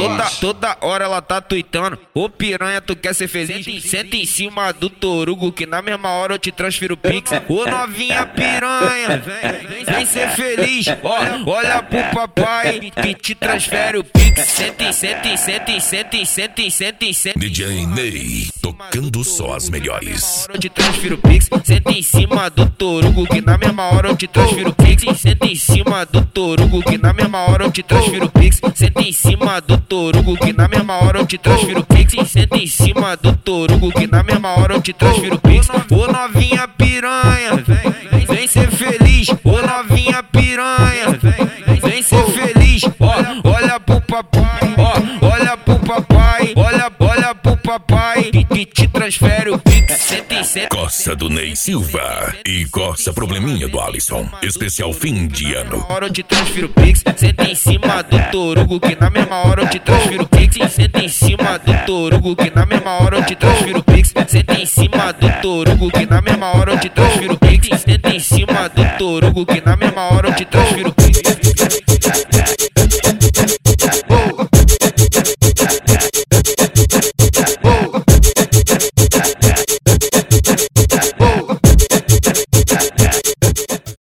Toda hora ela tá tuitando. Ô piranha, tu quer ser feliz? Senta em cima do torugo que na mesma hora eu te transfiro o pix. Ô novinha piranha, vem ser feliz. Ó, olha pro papai que te transfere o pix. Senta. DJ Ney, tocando só as melhores. Eu te transfiro o pix. Senta em cima do torugo que na mesma hora eu te transfiro o pix. Senta em cima do torugo que na mesma hora eu te transfiro o pix. Senta em cima do torugo que na mesma hora eu te transfiro o pix. Senta em cima do torugo que na mesma hora eu te transfiro o pix. Ô novinha piranha, vem ser feliz. Ô novinha piranha, vem ser feliz. Ó, olha pro papai, ó, olha pro papai, olha pro papai que te transfere o pix. Senta. Coça do Ney Silva e coça probleminha do Alisson. Especial fim de ano. Hora eu te transfiro o pix. Senta em cima do torugo que na mesma hora eu te transfiro o pix. Senta em cima do torugo que na mesma hora eu te transfiro o pix. Senta em cima do torugo que na mesma hora eu te transfiro o pix. Senta em cima do torugo que na mesma hora eu te transfiro o pix.